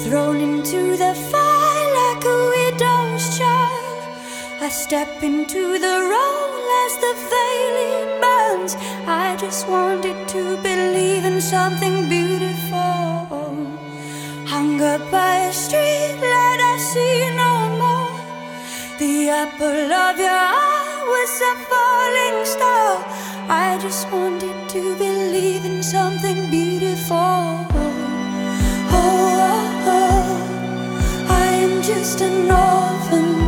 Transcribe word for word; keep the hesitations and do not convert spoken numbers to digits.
thrown into the fire like a widow's child. I step into the role as the veil it burns. I just wanted to believe in something beautiful. Hung up by a street light, I see no more. The apple of your eye was a falling star. I just wanted to believe in something beautiful. Oh, oh, oh, I am just an orphan.